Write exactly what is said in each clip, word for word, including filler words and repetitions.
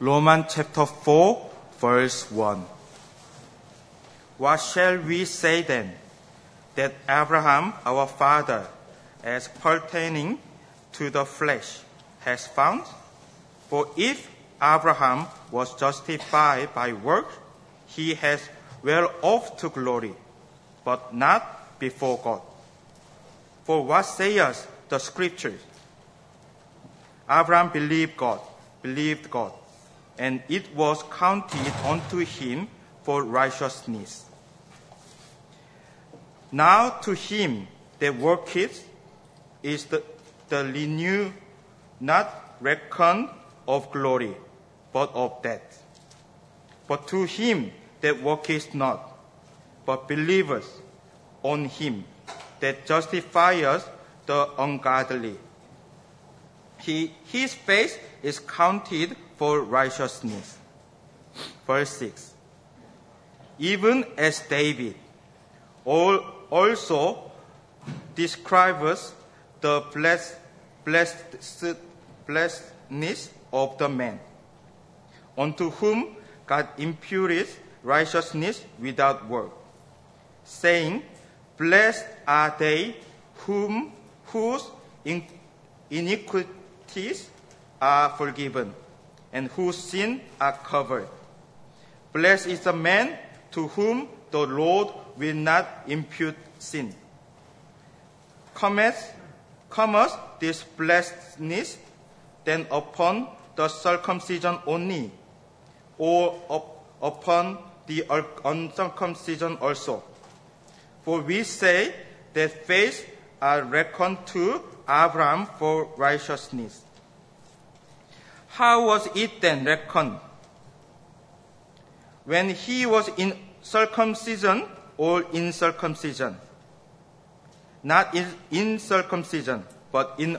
Romans chapter four, verse one. What shall we say then? That Abraham, our father, as pertaining to the flesh, has found? For if Abraham was justified by works, he has whereof to glory, but not before God. For what saith the Scriptures? Abraham believed God, believed God, and it was counted unto him for righteousness. Now to him that worketh is the, the renew not reckoned of glory, but of death. But to him that worketh not, but believeth on him that justifieth the ungodly, he, his faith is counted for righteousness. Verse six. Even as David all, also describes the blessed, blessed, blessedness of the man, unto whom God imputeth righteousness without work, saying, Blessed are they whom whose iniquities are forgiven, and whose sins are covered. Blessed is the man to whom the Lord will not impute sin. Cometh, cometh this blessedness then upon the circumcision only, or up, upon the uncircumcision also? For we say that faith are reckoned to Abraham for righteousness. How was it then reckoned? When he was in circumcision or in circumcision? Not in, in circumcision, but in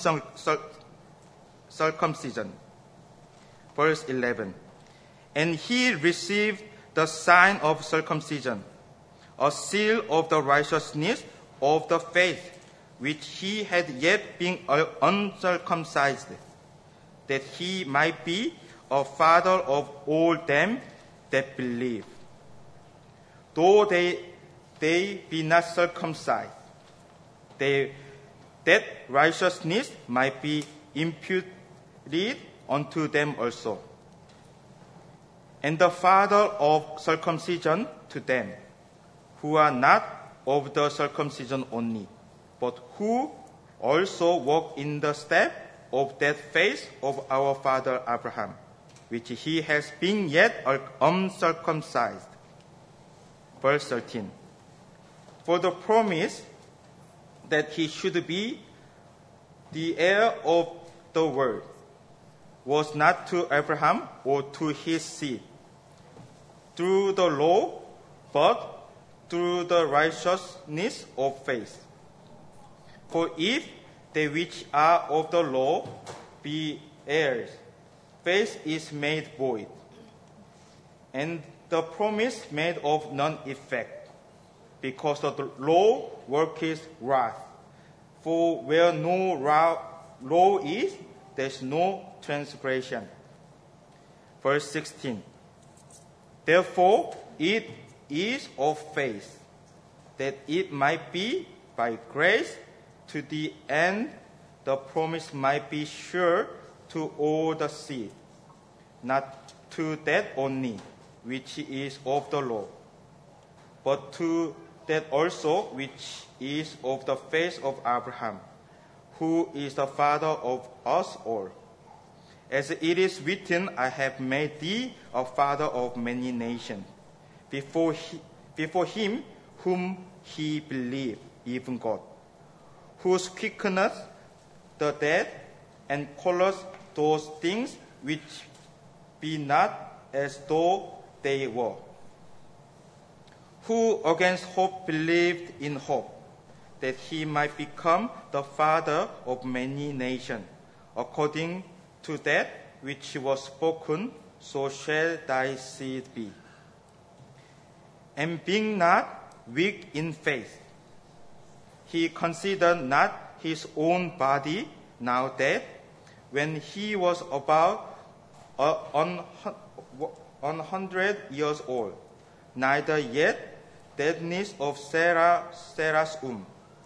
uncircumcision. Verse eleven. And he received the sign of circumcision, a seal of the righteousness of the faith, which he had yet been uncircumcised, that he might be a father of all them that believe, though they, they be not circumcised, they, that righteousness might be imputed unto them also. And the father of circumcision to them, who are not of the circumcision only, but who also walk in the step of that faith of our father Abraham, which he has been yet uncircumcised. Verse thirteen. For the promise that he should be the heir of the world was not to Abraham or to his seed through the law, but through the righteousness of faith. For if they which are of the law be heirs, faith is made void, and the promise made of none effect, because the law worketh wrath. For where no law is, there is no transgression. Verse sixteen. Therefore it is of faith, that it might be by grace, to the end the promise might be sure to all the seed, not to that only which is of the law, but to that also which is of the faith of Abraham, who is the father of us all. As it is written, I have made thee a father of many nations, before, he, before him whom he believed, even God, who quickeneth the dead, and calleth those things which be not as though they were, who against hope believed in hope, that he might become the father of many nations, according to that which was spoken, so shall thy seed be. And being not weak in faith, he considered not his own body now dead, when he was about uh, on, on hundred years old, neither yet deadness of Sarah, Sarah's womb.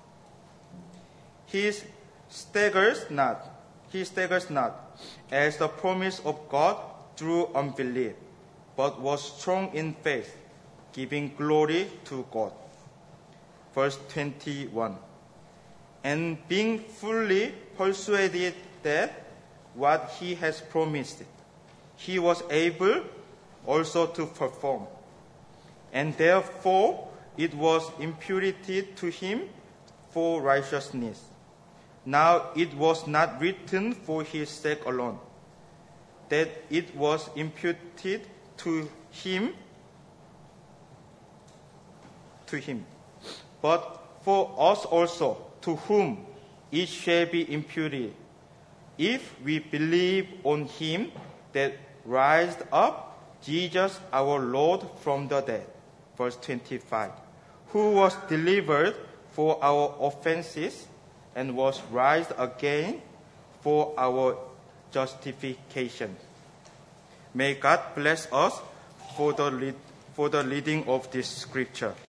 He staggers not, he staggers not, as the promise of God through unbelief, but was strong in faith, giving glory to God. Verse twenty-one. And being fully persuaded that what he has promised, he was able also to perform. And therefore it was imputed to him for righteousness. Now it was not written for his sake alone, that it was imputed to him, to him, but for us also, to whom it shall be imputed, if we believe on him that raised up Jesus our Lord from the dead. Verse twenty-five. Who was delivered for our offenses and was raised again for our justification. May God bless us for the, lead, for the reading of this scripture.